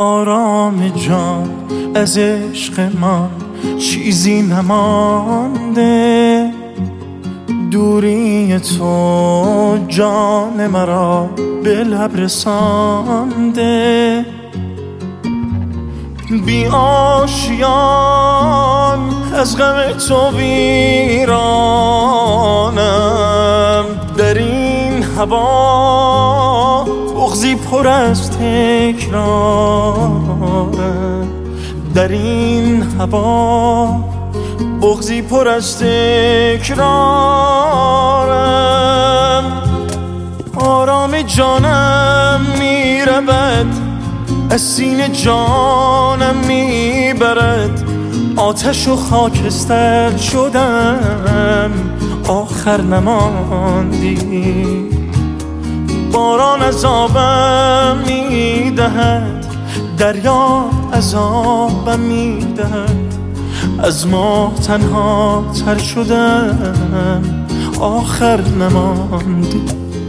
آرام جان از عشق من چیزی نمانده، دوری تو جان مرا به لب رسانده. بی آشیان از غم تو ویرانم، در این هوا بغضی پر از تکرارم، در این هوا بغضی پر از تکرارم. آرام جانم میرود از سینه جانم میبرد، آتش و خاکستر شدم آخر نماندی. باران عذابم میدهد، دریا عذابم میدهد، از ما تنها تر شدم آخر نماندی.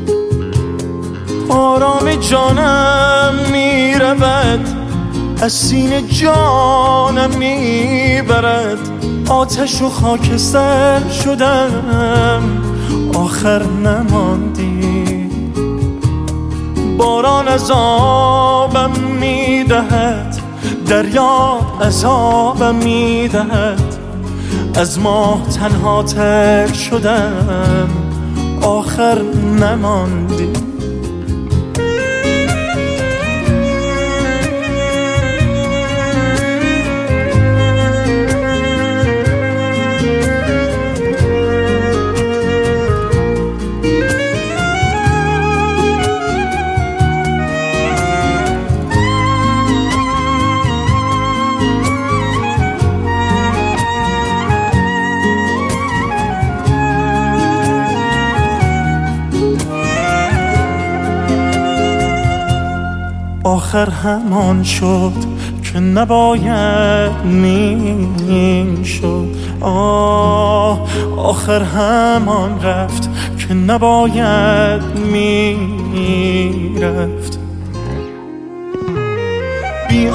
آرام جانم میرود از سینه جانم میبرد، آتش و خاکستر شدم آخر نماندی. باران عذابم میدهد، دریا عذابم میدهد، از ما تنها تر شدم آخر نماندی. آخر همان شد که نباید میشد، آخر همان رفت که نباید میرفت. بی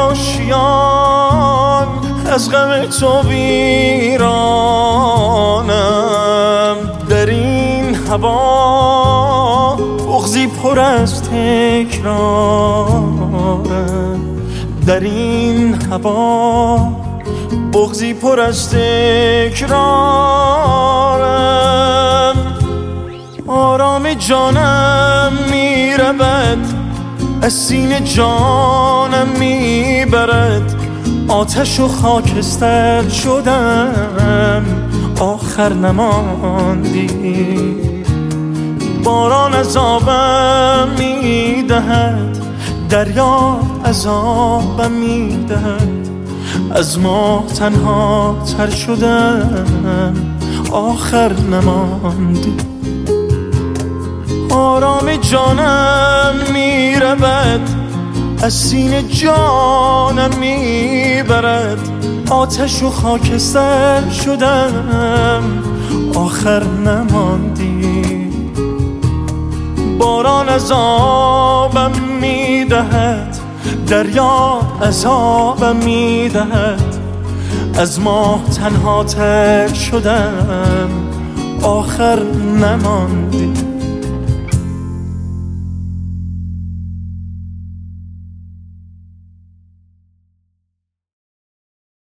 آشیان از غم تو ویرانم، در این هوا بغضی پر از تکرارم، در این هوا بغضی پر از تکرارم. آرام جانم میرود از سینه جانم میبرد، آتش و خاکستر شدم آخر نماندی. باران عذابم میدهد، دریا عذابم میدهد، از ما تنها تر شدم آخر نماندی. آرام جانم میرود از سینه جانم میبرد، آتش و خاکستر شدم آخر نماندی. باران عذابم میدهد، دریا عذابم میدهد، از ما تنها تر شدم آخر نماندی.